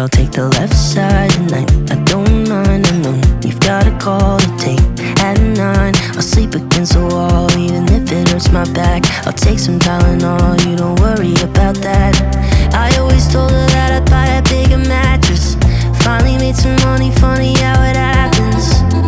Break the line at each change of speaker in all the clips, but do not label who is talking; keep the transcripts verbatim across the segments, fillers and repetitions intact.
I'll take the left side tonight. I don't mind, I know you've got a call to take. At nine, I'll sleep against the wall, even if it hurts my back. I'll take some Tylenol, you don't worry about that. I always told her that I'd buy a bigger mattress. Finally made some money, funny how it happens.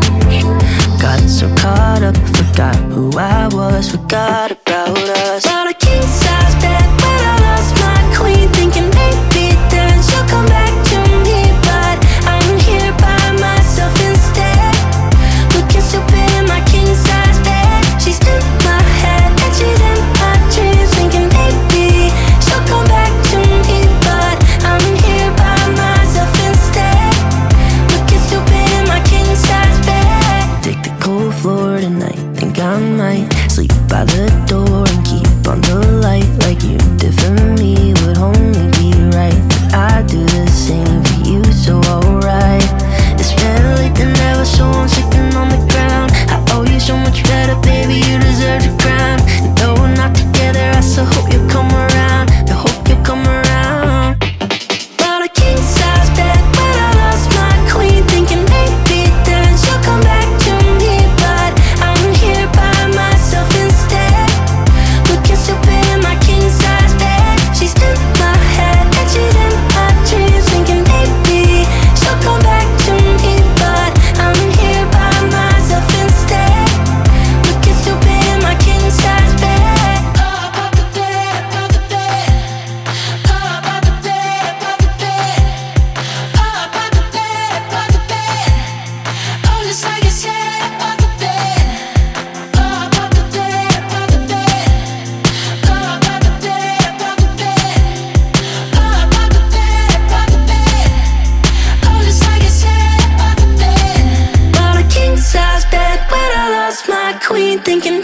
Got so caught up, forgot who I was, forgot about us. Bought a king-size bed when I lost my queen, thinking maybe then she'll come back to me. But I'm here by myself instead, looking stupid in my king-size bed. She's in my head and she's in my dreams, thinking maybe she'll come back to me. But I'm here by myself instead, looking stupid in my king-size bed. Take the cold floor tonight, think I might sleep by the door and keep on the light, like you did for me would only be right. But I do the same for you, so alright. It's better late than never, so I'm sitting on the ground. I owe you so much better, baby, you deserve the crown. And though we're not together, I still hope you'll come around. I hope you'll come around. Bought a king-size bed when I lost my queen, thinking maybe then she'll come back to me. But I'm here by myself instead, looking stupid in my king-size bed. She's in my head and she's in my dreams, thinking maybe she'll come back to me. But I'm here by myself instead, looking stupid in my king-size bed. Up off the bed, up off the bed. Up off the bed, up off the bed. Up off the bed, up off the bed. Oh, just like you said, up off the bed. Up off the bed, up off the bed. Up off the bed, up off the bed. Up off the bed, up off the bed. Oh, just like you said, up off the bed. Bought a king-size bed when I lost my queen, thinking